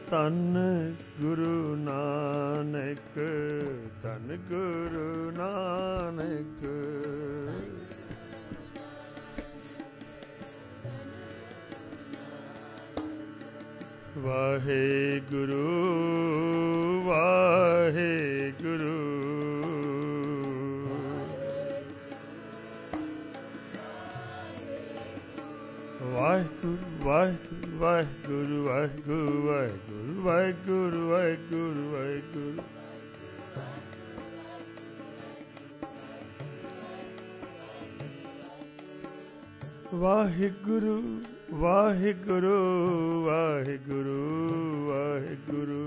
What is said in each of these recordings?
ਧੰਨ ਗੁਰੂ ਨਾਨਕ, ਧੰਨ ਗੁਰੂ ਨਾਨਕ। ਵਾਹਿਗੁਰੂ ਵਾਹਿਗੁਰੂ ਵਾਹਿਗੁਰੂ ਵਾਹਿਗੁਰੂ ਵਾਹਿਗੁਰੂ ਵਾਹਿਗੁਰੂ ਵਾਹਿਗੁਰੂ ਵਾਹਿਗੁਰੂ ਵਾਹਿਗੁਰੂ ਵਾਹਿਗੁਰੂ ਵਾਹਿਗੁਰੂ ਵਾਹਿਗੁਰੂ ਵਾਹਿਗੁਰੂ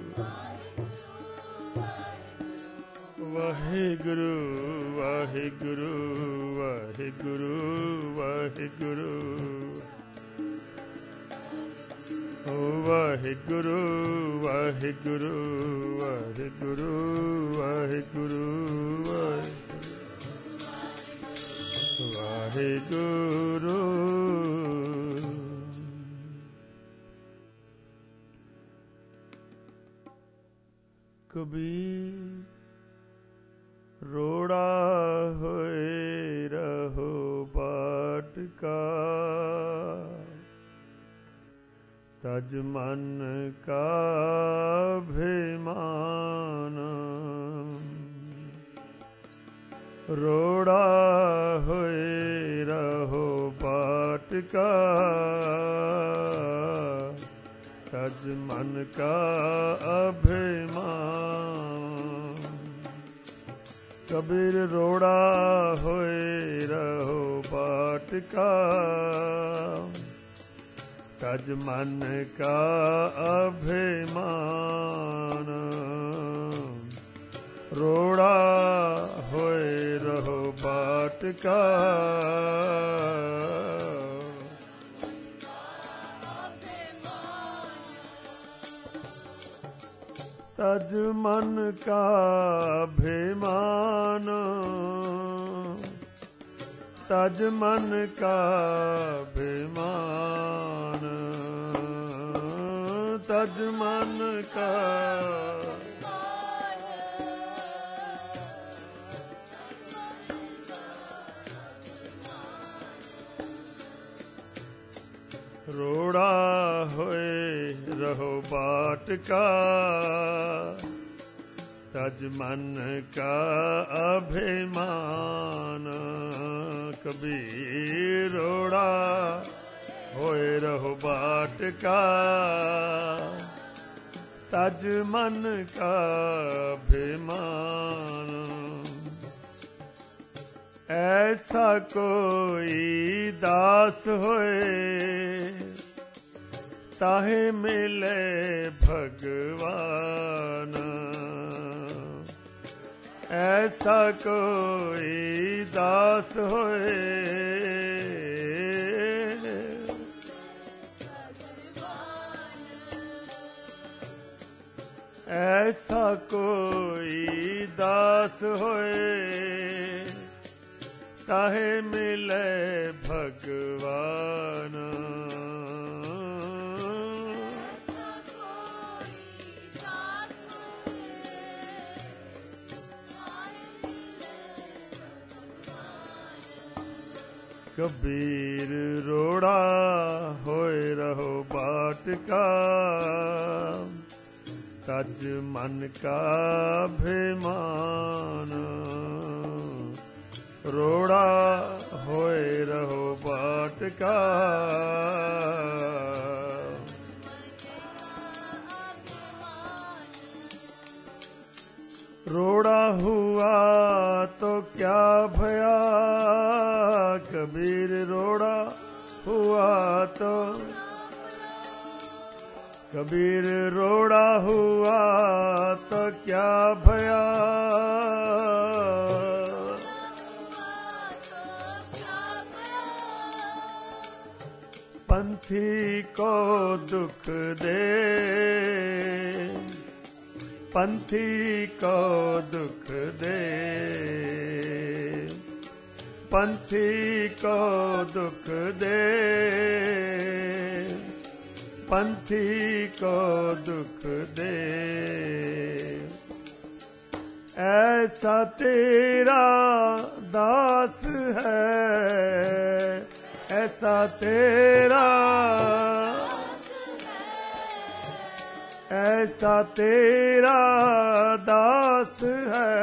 ਵਾਹਿਗੁਰੂ ਵਾਹਿਗੁਰੂ ਵਾਹਿਗੁਰੂ ਵਾਹਿਗੁਰੂ ਓ ਵਾਹਿਗੁਰੂ ਵਾਹਿਗੁਰੂ ਵਾਹਿਗੁਰੂ ਵਾਹਿਗੁਰੂ ਵਾਹਿਗੁਰੂ। ਕਬੀਰ ਰੋੜਾ ਹੋਏ ਰਹੋ बाट का, तज मन का अभिमान। रोड़ा होए रहो बाट का, तज मन का अभिमान। कबीर रोड़ा होए रहो बाट का, तज मन का अभिमान। रोड़ा होए रहो बाट का, तज मन का अभिमान। तज मन का अभिमान। तज मन का रोड़ा होए रहो बाट का, तज मन का अभिमान। कबीर रोड़ा होए रहो बाट का, तज मन का अभिमान। ऐसा कोई दास होए, ताहे मिले भगवान। ऐसा कोई दास होए, ऐसा कोई दास होए, ताहे मिले भगवान। कबीर रोड़ा होए रहो बाट का, तज मन का अभिमान। रोड़ा होए रहो बाट का, रोड़ा हुआ तो क्या भया। कबीर रोड़ा हुआ तो, कबीर रोड़ा हुआ तो क्या भया। पंथी को दुख दे, पंथी को दुख दे, पंथी को दुख दे, पंथी को दुख दे। ऐसा तेरा दास है, ऐसा तेरा, ऐसा तेरा दास है,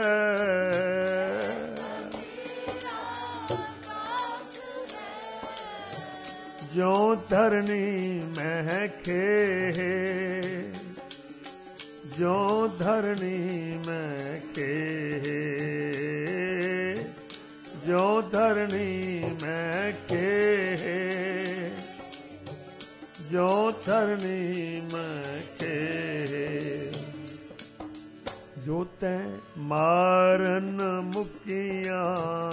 जो धरनी में खे, जो धरनी में खे, जो धरनी में खे, जो धरनी में खे। जो तैं मारन मुकियां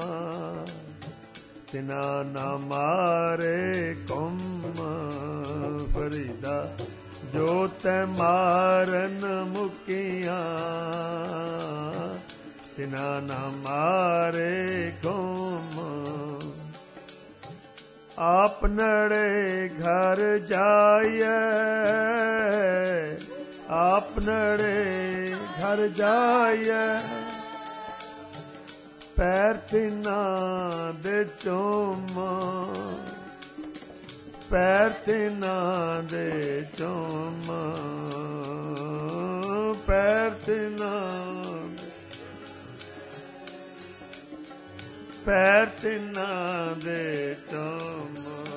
तिना ना मारे कुम फरीदा। जो तैं मारन मुकियां तिना ना मारे कुम। आपनड़े घर जाइए, आपनड़े घर जाइए, पैर तिना दे चूम, पैर तिना दे चूम, पैर तिना, पैर तिना दे चूम।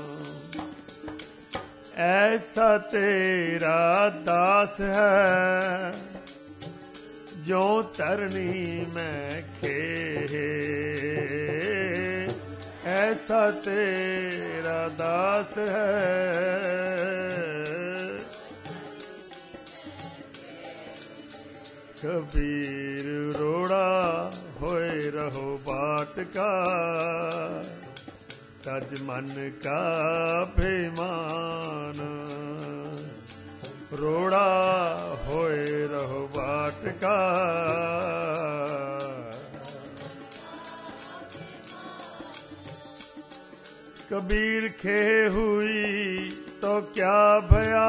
ऐसा तेरा दास है, जो तरनी में खे। ऐसा तेरा दास है, कबीर रोड़ा होए रहो बाट का, तज मन का अभिमान। रोड़ा होए रहो बाट का, कबीर खे हुई तो क्या भया,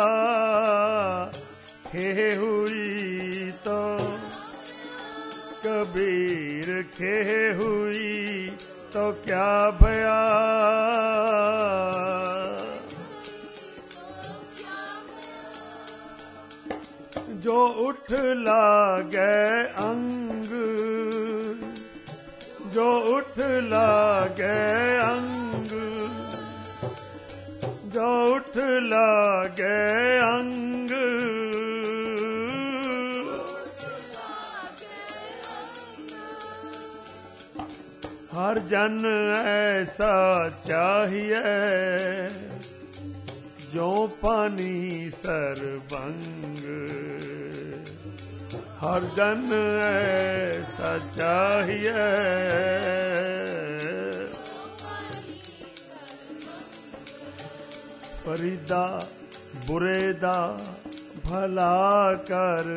खे हुई तो, कबीर खे हुई तो क्या भया। जो उठ लागे अंग, जो उठ लागे अंग, जो उठ लागे अंग, हर जन ऐसा चाहिए, जो पानी सरबंग। हर जन ऐसा चाहिए, फरीदा बुरे दा भला कर,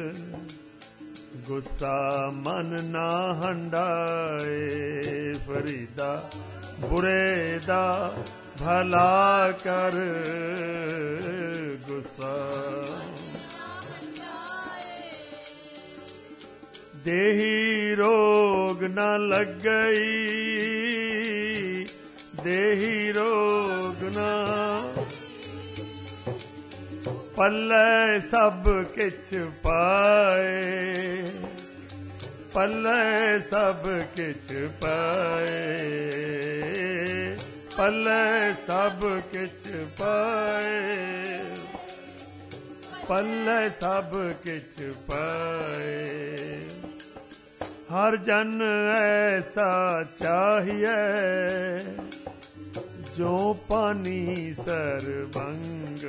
गुस्सा मन ना हंडाए। फरीदा बुरे दा भला कर, गुस्सा। देही रोग न लग गई, देही रोग न, पल्ले सब किछ पाए, पल्ले सब किछ पाए, पल्ले सब किछ पाए, पल्ले सब किछ पाए। हर जन ऐसा चाहिए, जो पानी सरबंग।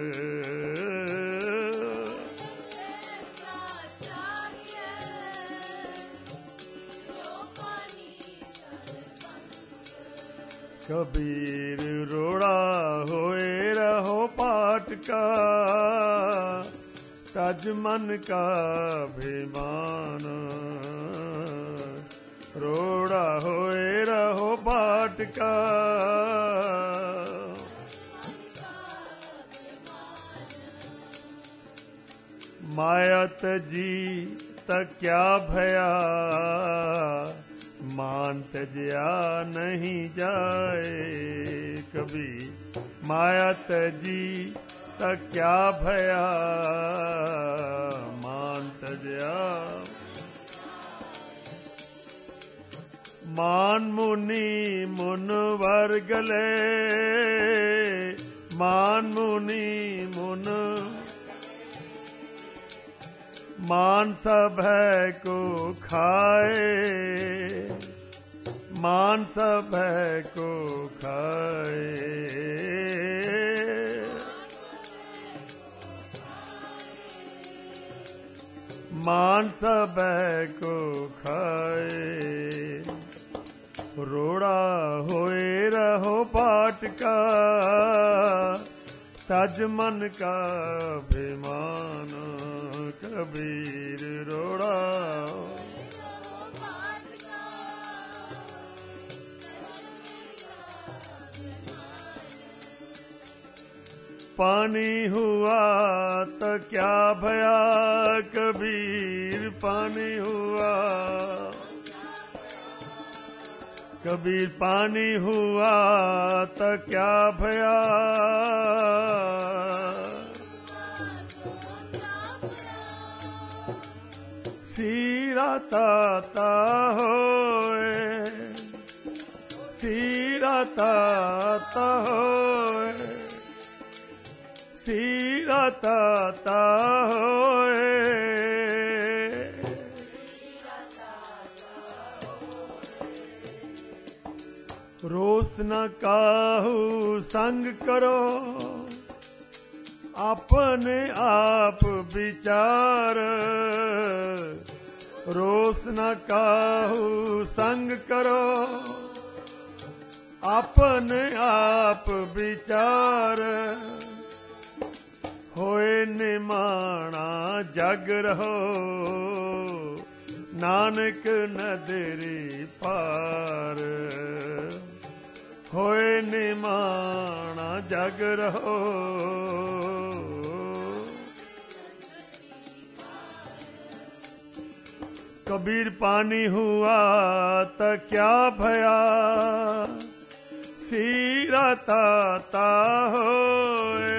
कबीर रोड़ा होए रहो पाट का, तज मन का अभिमान। रोड़ा होए रहो पाट का, माया तजी तक क्या भया, मान तजया नहीं जाए कबीर। माया तजी तक क्या भया, मान तजया। मान मुनि मुनवर गले, मान मुनि मुन मान सब है को खाए, मान सब है को खाए। मान सब है को खाए। रोड़ा होए रहो पाट का, सज मन का अभिमान कबीर। रोड़ा पानी हुआ तो क्या भया कबीर, पानी हुआ कबीर। पानी हुआ तो क्या भया, सीरा ताता होए, सीरा ताता होए, सीरा ताता होए। रोस न काहू संग करो, अपने आप विचार। रोस न काहू संग करो, अपने आप विचार। होए निमाणा जग रहो, नानक नदरी पार। होए निमाणा जग रहो, कबीर। पानी हुआ तो क्या भया, सीरा ताता होए।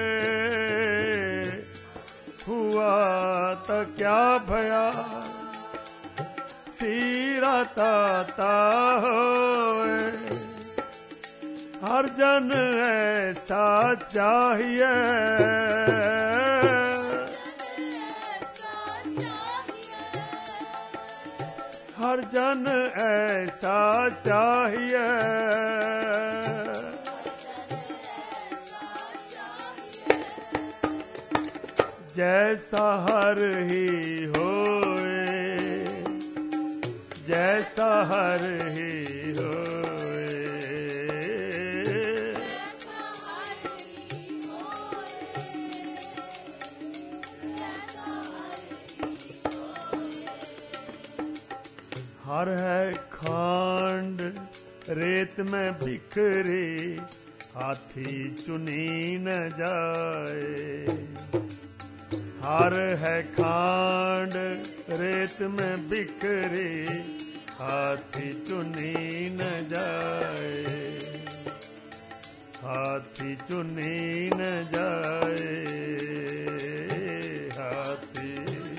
हुआ तो क्या भया, सीरा ताता होए। हर जन ऐसा चाहिए, हर जन ऐसा चाहिए। जैसा हर ही होए, जैसा हर ही होए। हर है खांड रेत में बिखरे, हाथी चुनी न जाए। हर है खांड रेत में बिखरे, हाथी चुनी न जाए। हाथी चुनी न जाए, हाथी।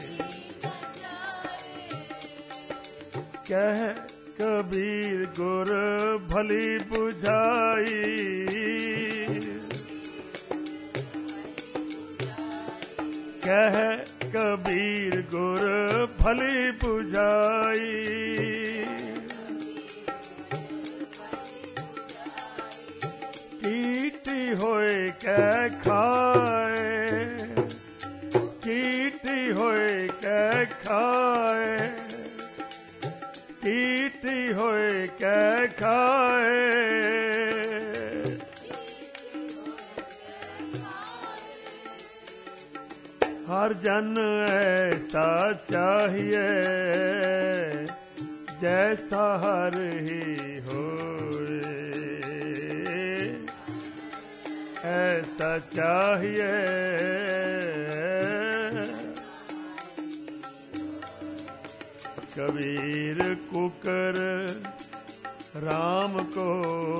कह कबीर गुर भली बुझाई, कह कबीर गुर भली बुझाई। कीटी होए कै खाए, कीटी होए कै खाए, कीटी होए कै खाए। हर जन ऐसा चाहिए, जैसा हर ही होए। ऐसा चाहिए, कबीर कुकर राम को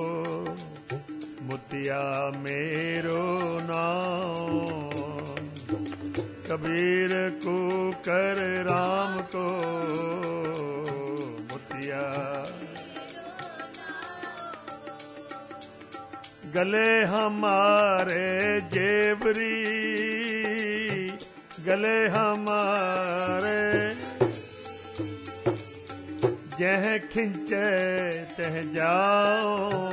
मुतिया मेरो नाम। कबीर कुकर राम को मुतिया। गले हमारे जेबरी गले हमारे जह खिंचे तह जाओ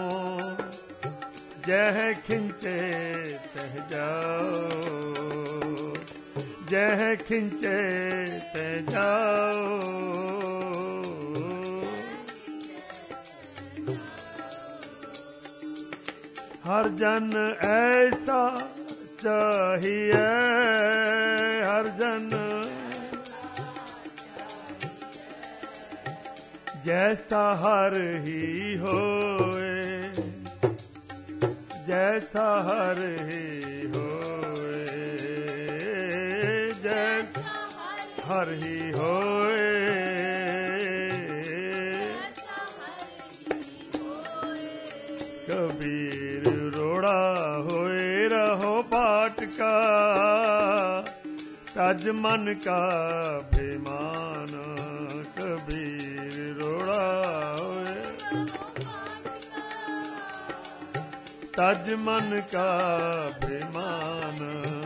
जह खिंचे तह जाओ जह खिंचे तह जाओ। हर जन ऐसा चाहिए हर जन जैसा हर ही होए जैसा हर ही होए जैसा हर ही होए। कबीर रोड़ा होए रहो बाट का तज मन का अभिमान। कबीर रोड़ा होए तज मन का अभिमान।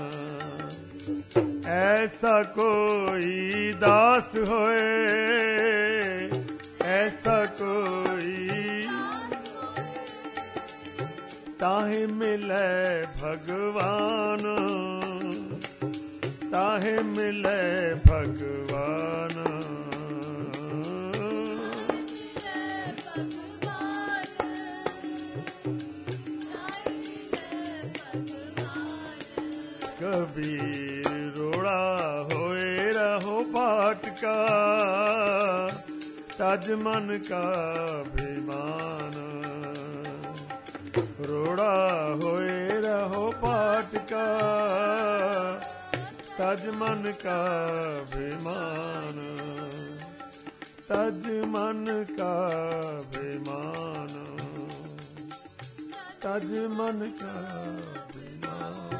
ऐसा कोई दास होए ऐसा कोई ताहि मिले भगवान ताहि मिले भगवान। कबीर रोड़ा होए रहो बाट का तज मन का अभिमान। रोड़ा होए रहो बाट का तज मन का अभिमान। तज मन का अभिमान तज मन का अभिमान।